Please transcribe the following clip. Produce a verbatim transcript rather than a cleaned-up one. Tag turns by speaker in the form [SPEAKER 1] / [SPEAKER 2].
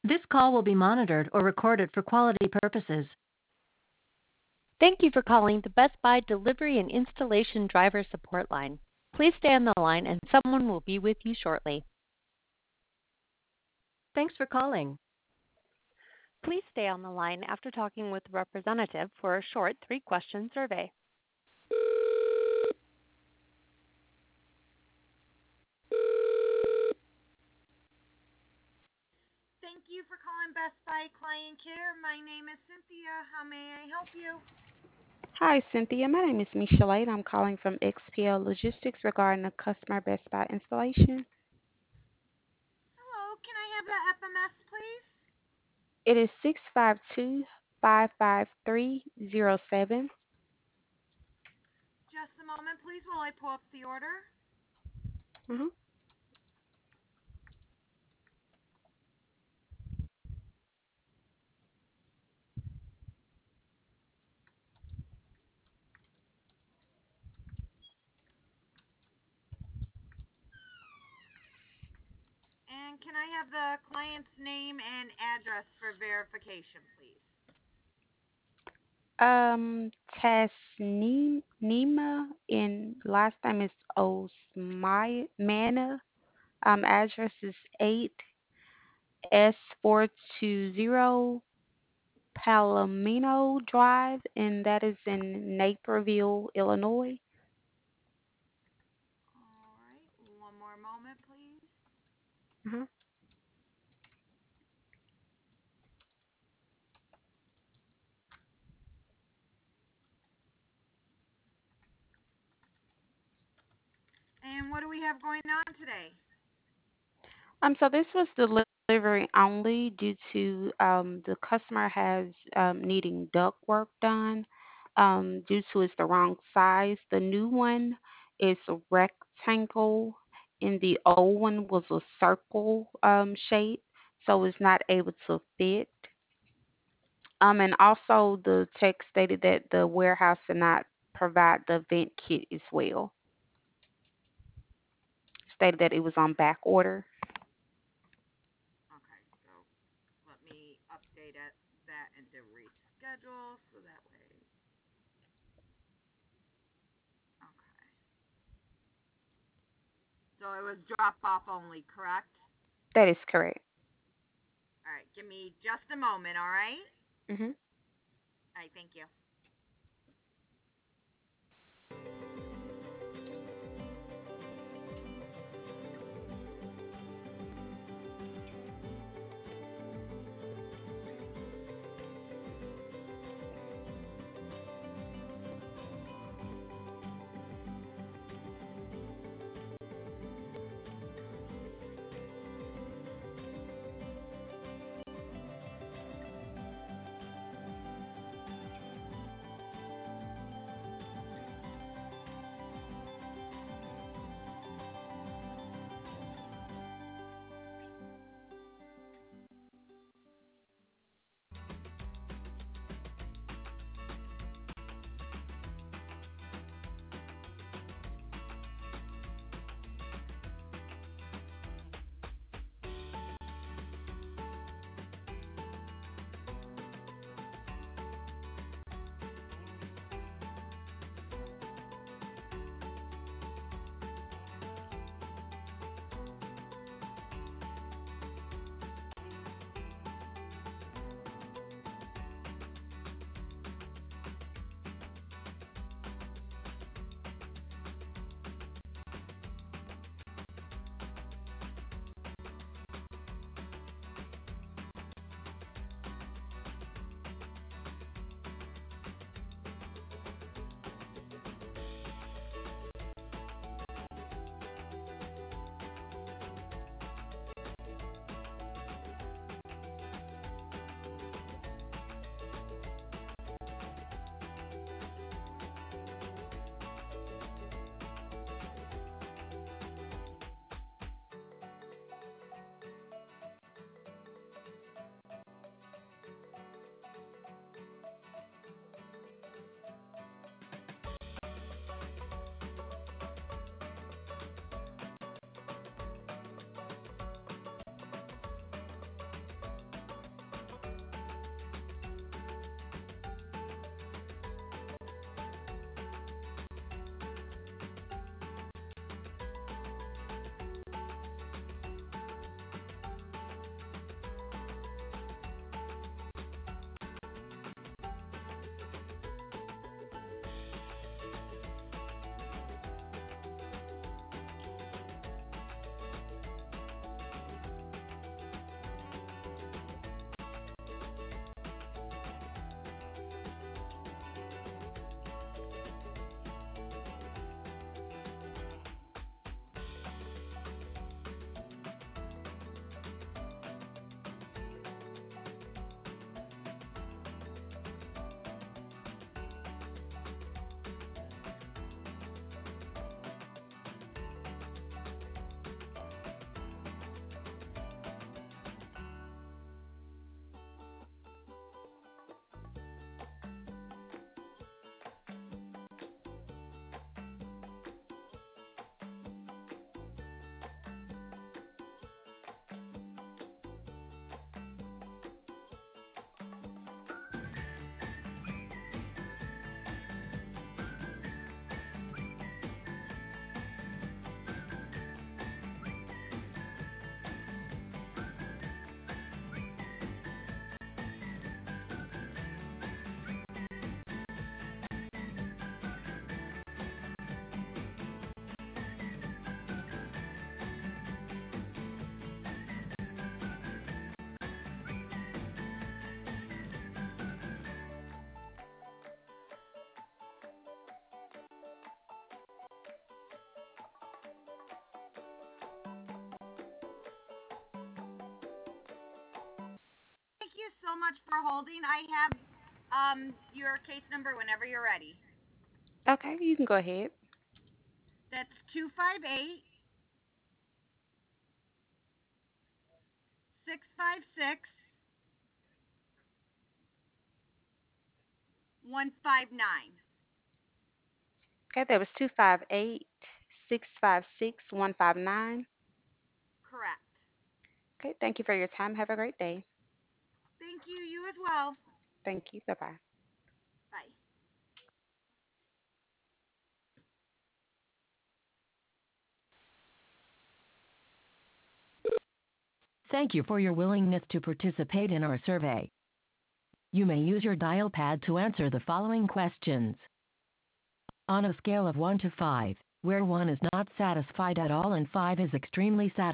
[SPEAKER 1] This call will be monitored or recorded for quality purposes.
[SPEAKER 2] Thank you for calling the Best Buy Delivery and Installation Driver Support Line. Please stay on the line and someone will be with you shortly.
[SPEAKER 1] Thanks for calling.
[SPEAKER 2] Please stay on the line after talking with a representative for a short three-question survey.
[SPEAKER 3] Thank you for calling Best Buy Client Care. My name is Cynthia. How may I help you?
[SPEAKER 4] Hi, Cynthia. My name is Michelle and I'm calling from X P L Logistics regarding a customer Best Buy installation.
[SPEAKER 3] Hello, can I have the F M S, please?
[SPEAKER 4] It is six five two, five five three zero seven.
[SPEAKER 3] Just a moment, please, while I pull up the order.
[SPEAKER 4] Uh-huh.
[SPEAKER 3] And can I have the client's name and address for verification, please?
[SPEAKER 4] Um, Tasneema in last name is Osmana. Um, address is eight S four two zero Palomino Drive, and that is in Naperville, Illinois.
[SPEAKER 3] All right, one more moment, please.
[SPEAKER 4] Uh-huh.
[SPEAKER 3] And what do we have going on today?
[SPEAKER 4] Um, so this was delivery only due to um, the customer has um, needing duct work done um, due to it's the wrong size. The new one is a rectangle, and the old one was a circle um, shape, so it's not able to fit. Um, and also the text stated that the warehouse did not provide the vent kit as well. Stated that it was on back order.
[SPEAKER 3] Okay, so let me update it, that and to reschedule so that way. Okay. So it was drop off only, correct?
[SPEAKER 4] That is correct.
[SPEAKER 3] All right, give me just a moment, all right?
[SPEAKER 4] Mm-hmm.
[SPEAKER 3] All right, thank you. much for holding. I have um your case number whenever you're ready.
[SPEAKER 4] Okay, you can go ahead.
[SPEAKER 3] That's two five eight, six five six, one five nine.
[SPEAKER 4] Okay, that was two five eight, six five six, one five nine.
[SPEAKER 3] Correct.
[SPEAKER 4] Okay, thank you for your time. Have a great day.
[SPEAKER 3] Thank you. You as well.
[SPEAKER 4] Thank you. Bye bye.
[SPEAKER 3] Bye.
[SPEAKER 1] Thank you for your willingness to participate in our survey. You may use your dial pad to answer the following questions. On a scale of one to five, where one is not satisfied at all and five is extremely satisfied,